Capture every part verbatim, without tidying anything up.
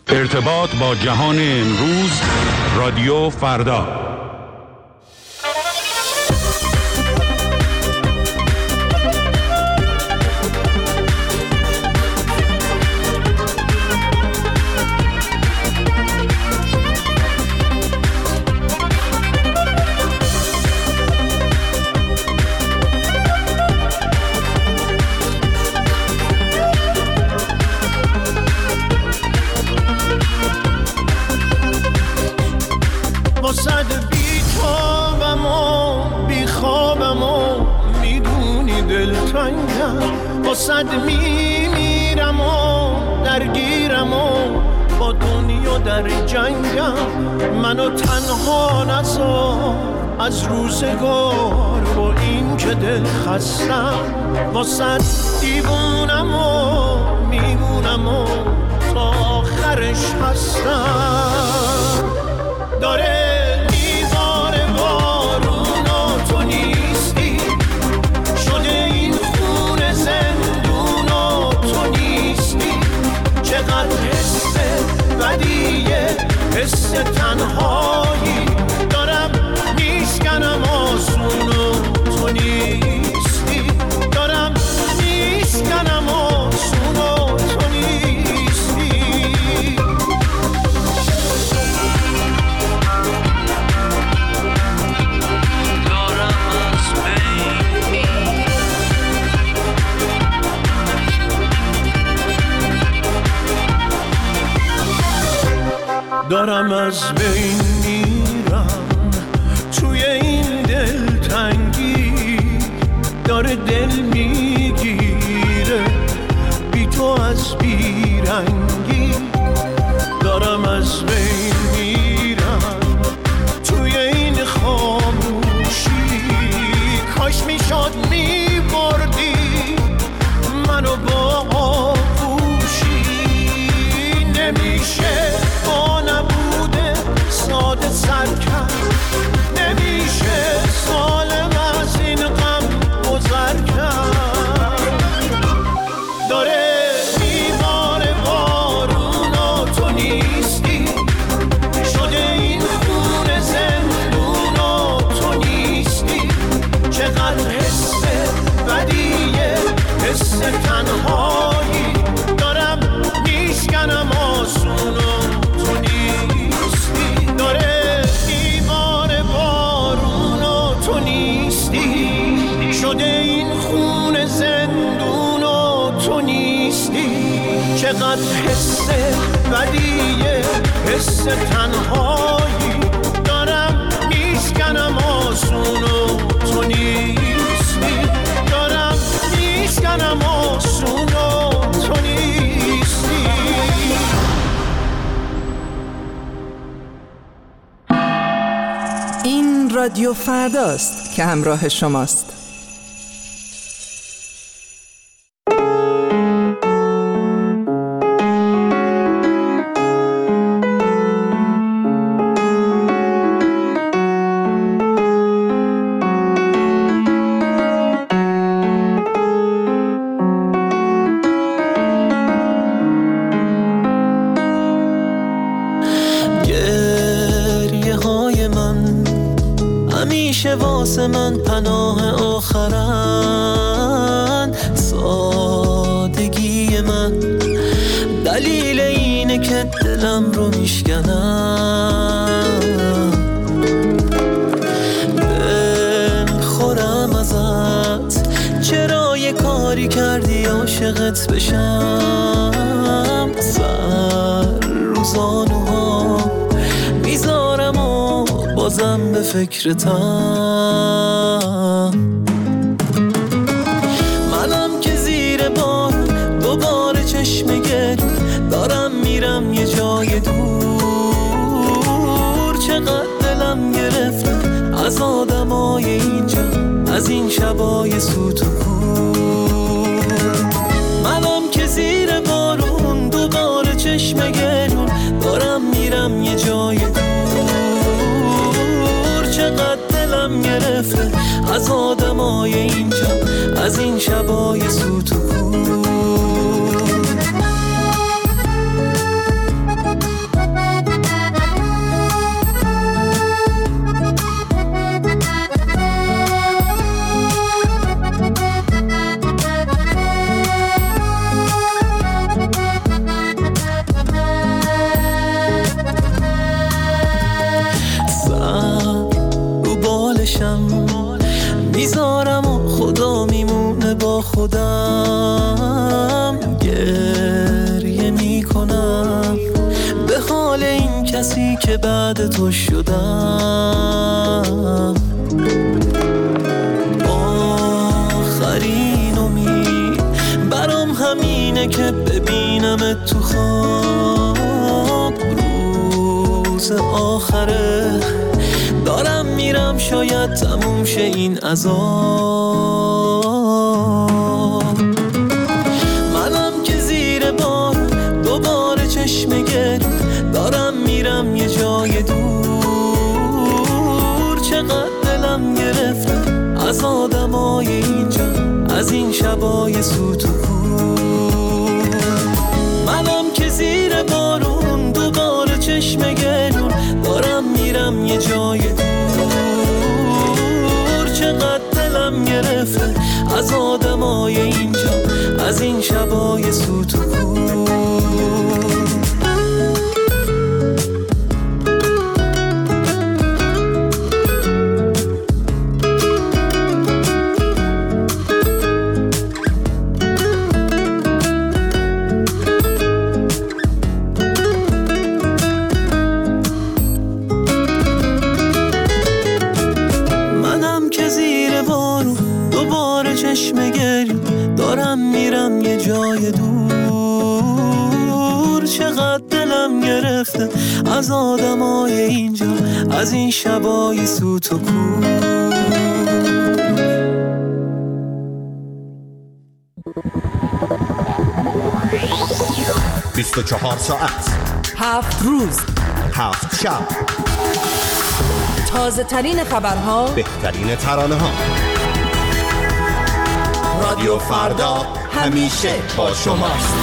ارتباط با جهان امروز، رادیو فردا. صد میمیرم و درگیرم و با دنیا در جنگم، منو تنها نذار از روزگار با این که دل خستم، با صد دیوونم و میمونم و تا آخرش هستم. داره میباره بارون و تو نیستی، شده این خون زندون و تو نیستی، چقدر حس بدیه، حس تنهایی دارم میشکنم آسون و تو نیستی، دارم میشکنم آسون و تو نیستی. دارم از بین میرم توی این دلتنگی، داره دل میگیره بی تو از بیرنگی، دارم از بین میرم توی این خاموشی، کاش میشد میبردی منو با آغوشی، نمیشه با نبوده ساده سر کرد، نمیشه سالم از این غم گذر کرد. داره میباره بارون و تو نیستی، شده این خون زندون و تو نیستی، چقدر حس بدیه، حس تنهایی دارم میشکنم آسون و تو نیستی، داره میباره بارون و تو نیستی، شده این خون زندون و تو نیستی، چقدر حس بدیه، حس تنهایی دارم میشکنم آسون و تو نیستی، دارم میشکنم آسون و تو نیستی. این رادیو فرداست که همراه شماست. واسه من پناه آخرن، سادگی من دلیل اینه که دلم رو میشکنم، دل خورم ازت چرا یه کاری کردی عاشقت بشم، سر روزانوها میذارم و بازم به فکرتم، منم که زیر بار دوباره چشم گرون دارم میرم یه جای دور، چقدر دلم گرفته از آدمای اینجا، از این شبای سوت و کور، منم که زیر بارون دوباره چشم گرون دارم میرم یه جای دور، چقدر دلم گرفته از آدمای اینجا، از این شبای سوت و کور. خودم گریه میکنم به حال این کسی که بعد تو شدم. آخرین امید برام همینه که ببینمت تو خواب. روز آخره دارم میرم، شاید تموم شه این عذاب. منم که زیر بار دوباره چشم گرم دارم میرم یه جای دور. چقدر دلم گرفته از آدمای اینجا، از این شبای سوت و کور. منم که زیر بارون دوباره چشم گرم دارم میرم یه جای دور. چقدر دلم گرفته از آدمای اینجا، از این شبای سوت و کور. چشم گرم دارم میرم یه جای دور. چقدر دلم گرفته از آدمای اینجا، از این شبای سوت و کور. بیست و چهار ساعت، هفت روز، هفت شب، تازه ترین خبرها، بهترین ترانه ها. رادیو فردا همیشه با شماست.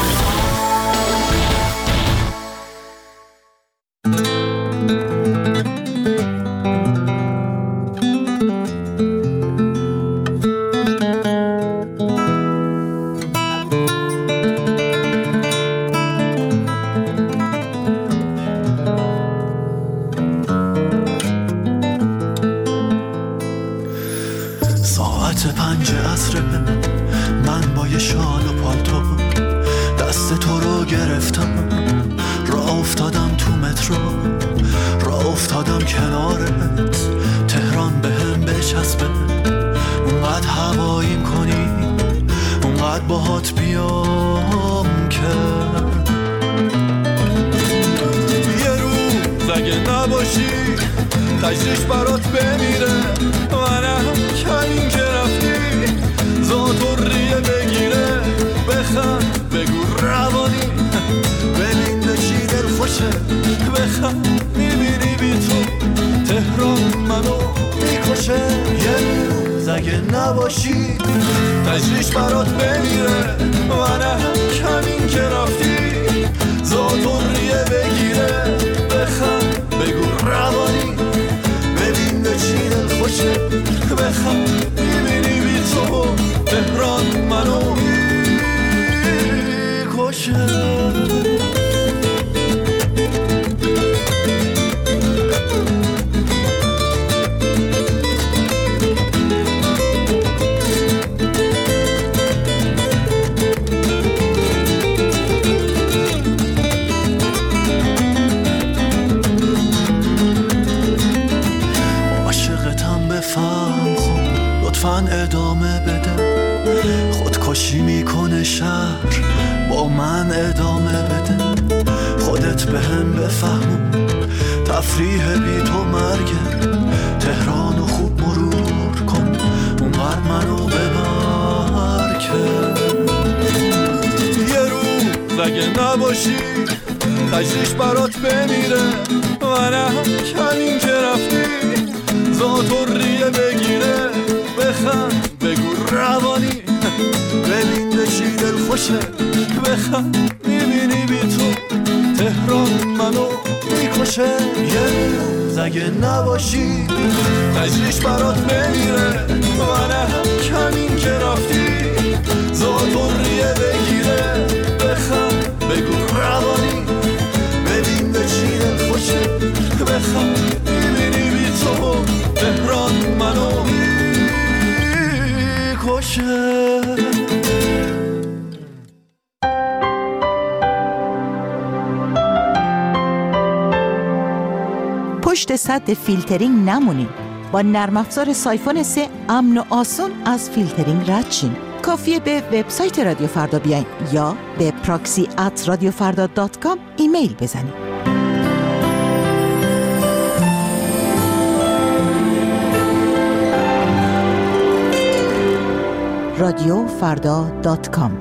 ساعت پنج عصره من با یه شال و پالتو دست تو رو گرفتم، راه افتادم تو مترو، راه افتادم کنارت. تهران به هم بچسبه، اونقدر هواییم کنی، اونقدر باهات بیام که یه روز اگه نباشی تجریش برات بمیره. منم کمین که رفتی زاتوریه بگیره. بخند بگو روانی ببین به چی دل خوشه. بخند میبینی بی تو تهران منو میکشه. یه روز اگه نباشی تجریش برات بمیره. منم کمین که رفتی زاتوریه بگیره. بخند بگو روانی ببین به چی دل خوشه. بخند میبینی بی تو تهران منو میکشه. ادامه بده، خودکشی میکنه شهر با من ادامه بده. خودت به هم بفهمون تفریح بی تو مرگه. تهرانو خوب مرور کن اونقدر منو ببر که یه روز اگه نباشی تجریش برات بمیره. منم کمین که رفتی زاتوریه بگیره. بخند بگو روانی ببین به چی دل خوشه. بخند میبینی بی تو تهران منو میکشه. یه روز اگه نباشی تجریش برات بمیره. منم کمین که رفتی زاتوریه بگیره. بخند بگو روانی ببین به چی دل خوشه. بخند میبینی بی تو تهران منو میکشه. پشت سد فیلترینگ نمونین. با نرم افزار سایفون سه امن و آسون از فیلترینگ رد شین. کافیه به وبسایت رادیو فردا بیاین یا به پراکسی ات رادیو فردا دات کام ایمیل بزنید. رادیو فردا دات کام.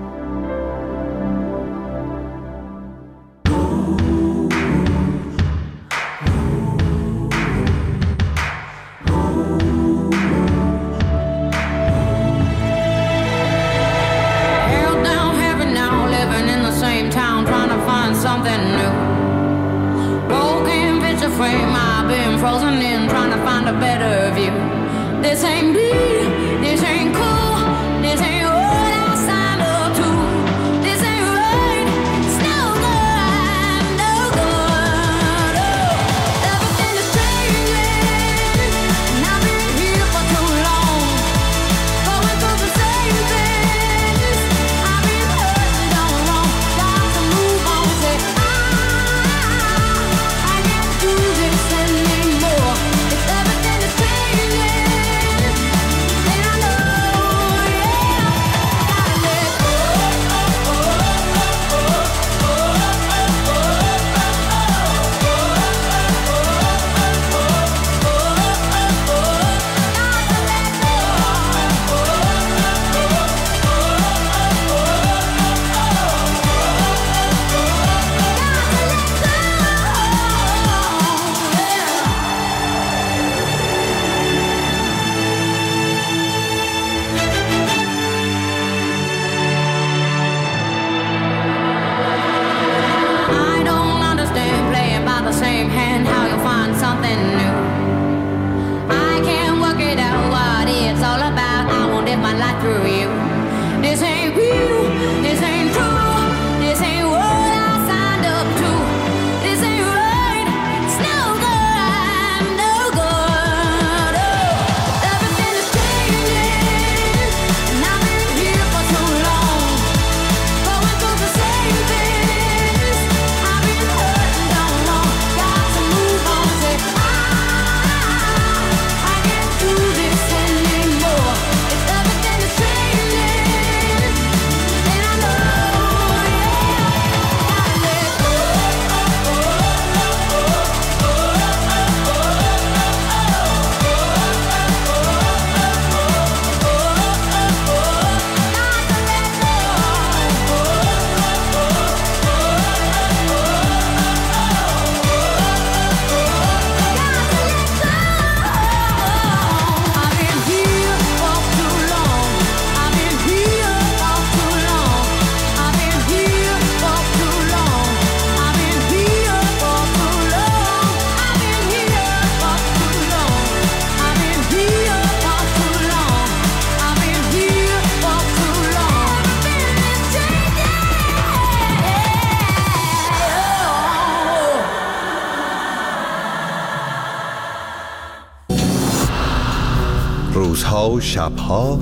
روزها و شبها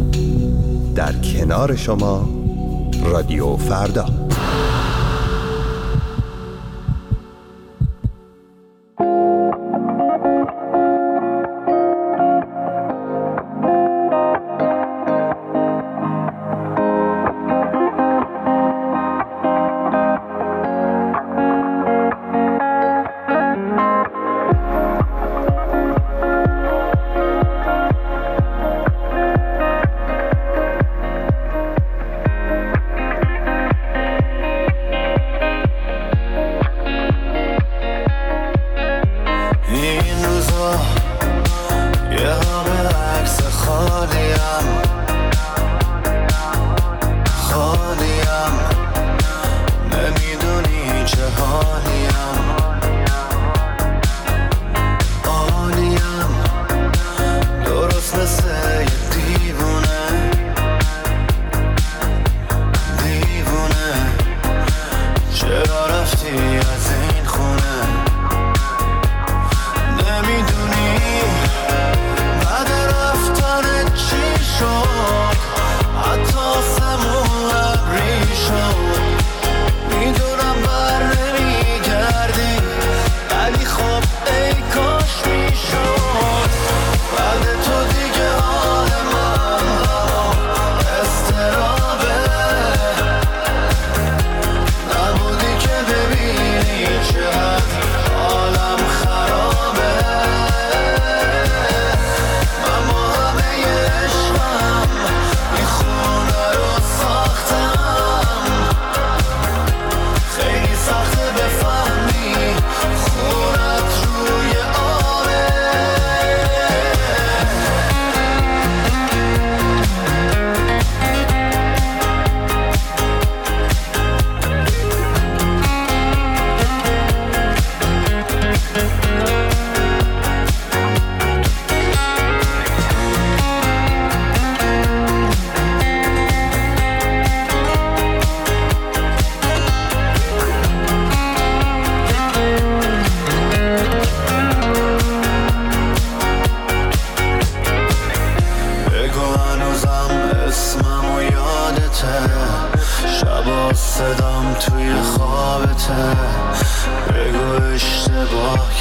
در کنار شما رادیو فردا.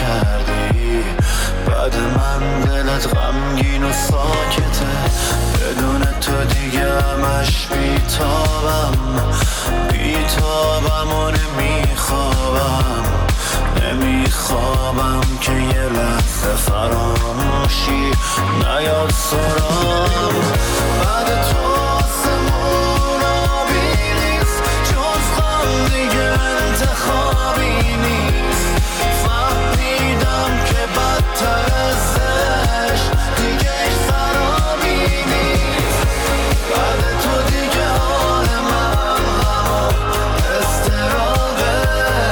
کردی. بعد من دلت غمگین و ساکته، بدون تو دیگه همش بیتابم بیتابم و نمیخوابم نمیخوابم که یه لحظه فراموشی نیاد سرام. بعد تو آسمون آبی نیست، جز غم دیگه انتخابی نیست. فهمیدم که بدتر از عشق دیگه ایش سرابی نیست. بعد تو دیگه حال من غم و اضطرابه،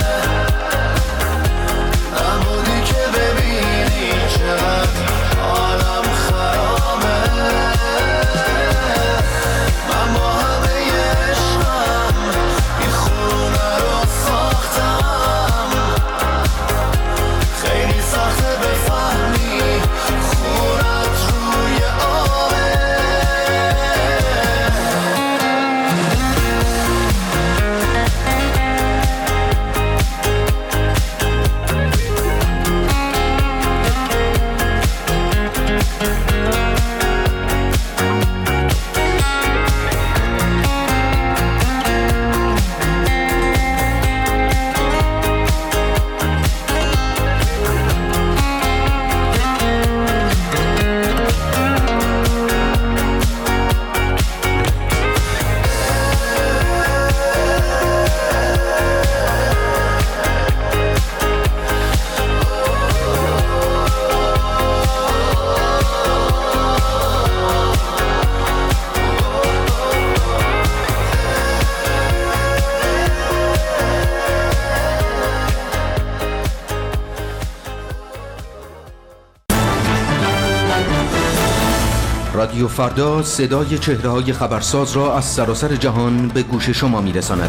نبودی که ببینی چقدر حالم خرابه. من با همه عشقم این خونه رو ساختم، خیلی سخته بفهمی خونت روی آبه. رادیو فردا صدای چهره‌های خبرساز را از سراسر جهان به گوش شما می‌رساند.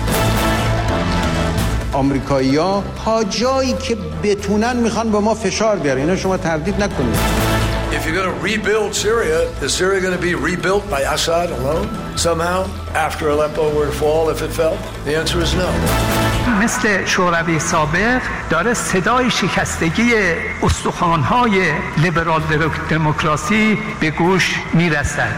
آمریکایی‌ها تا جایی که بتونن میخوان به ما فشار بیارن، اینا شما تردید نکنید. If you're going to rebuild Syria, is Syria going to be rebuilt by Assad alone somehow after Aleppo were to fall if it fell? The answer is no. مثل شوروی سابق داره صدای شکستگی استخوان‌های لیبرال دموکراسی به گوش میرسد.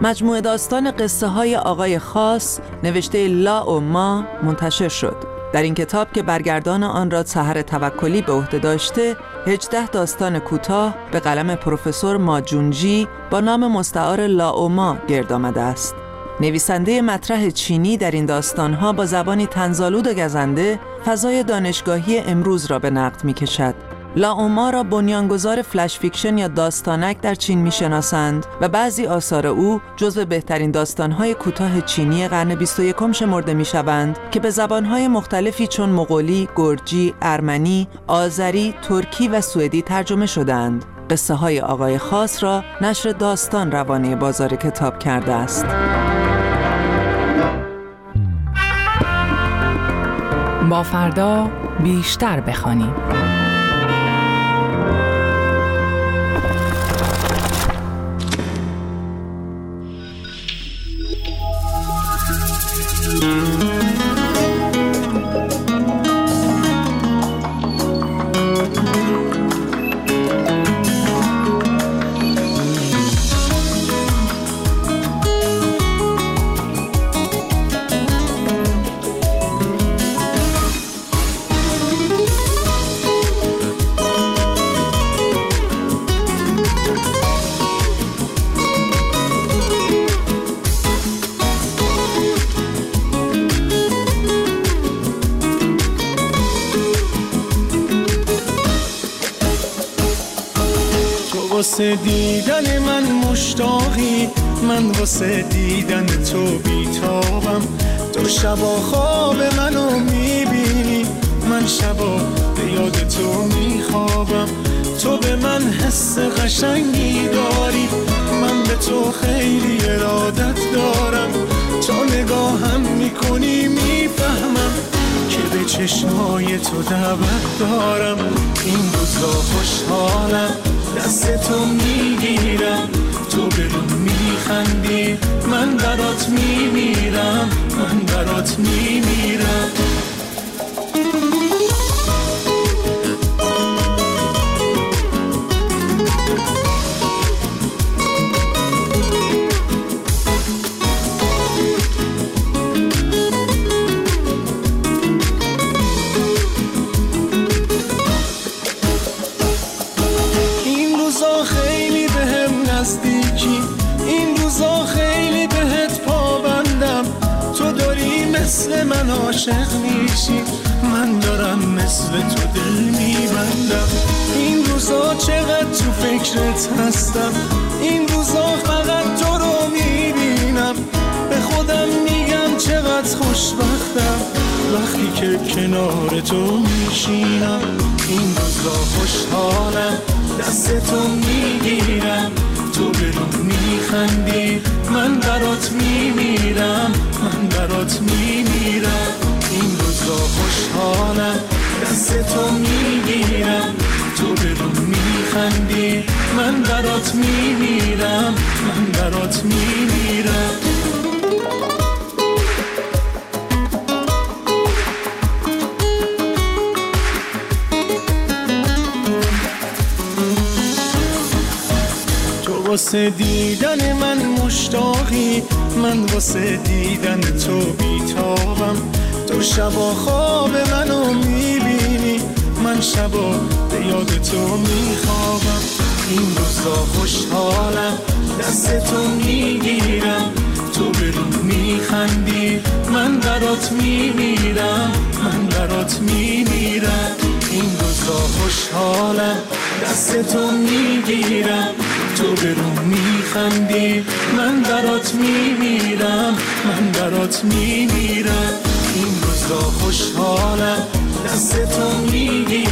مجموعه داستان قصه های آقای خاص نوشته لا و ما منتشر شد. در این کتاب که برگردان آن را سحر توکلی به عهده داشته، هجده داستان کوتاه به قلم پروفسور ماجونجی با نام مستعار لا و ما گرد آمده است. نویسنده مطرح چینی در این داستانها با زبانی طنزآلود و گزنده فضای دانشگاهی امروز را به نقد می کشد. لا و ما را بنیانگذار فلش فیکشن یا داستانک در چین میشناسند و بعضی آثار او جزو بهترین داستانهای کوتاه چینی قرن بیست و یکم شمرده میشوند که به زبانهای مختلفی چون مغولی، گرجی، ارمنی، آذری، ترکی و سوئدی ترجمه شدند. قصه های آقای خاص را نشر داستان روانه بازار کتاب کرده است. با فردا بیشتر بخوانیم. واسه دیدن من مشتاقی، من واسه دیدن تو بیتابم. تو شبا خواب منو میبینی، من شبا به یاد تو میخوابم. تو به من حس قشنگی داری، من به تو خیلی ارادت دارم. تو نگاهم میکنی میفهمم که به چشمای تو دعوت دارم. این روزا خوشحالم دست تو میگیرم، تو به رو میخندی من برات میمیرم، من برات میمیرم. مثل من عاشق میشی، من دارم مثل تو دل میبندم. این روزا چقدر تو فکرت هستم، این روزا فقط تو رو میبینم. به خودم میگم چقدر خوشبختم وقتی که کنار تو میشینم. این روزا خوشحالم دست تو میگیرم، تو به رو میخندی من برات میمیرم، من برات میمیرم. این روزا خوشحالم دست تو میگیرم، تو به رو میخندی من برات میمیرم، من برات میمیرم. واسه دیدن من مشتاقی، من واسه دیدن تو بیتابم. تو شبا خواب منو میبینی، من شبا به یاد تو میخوابم. این روزا خوشحالم دست تو میگیرم، تو به رو میخندی من برات میمیرم، من برات میمیرم. این روزا خوشحالم دست تو میگیرم، تو به رو میخندی من برات میمیرم، من برات میمیرم. این روزا خوشحالم دست تو میگیرم،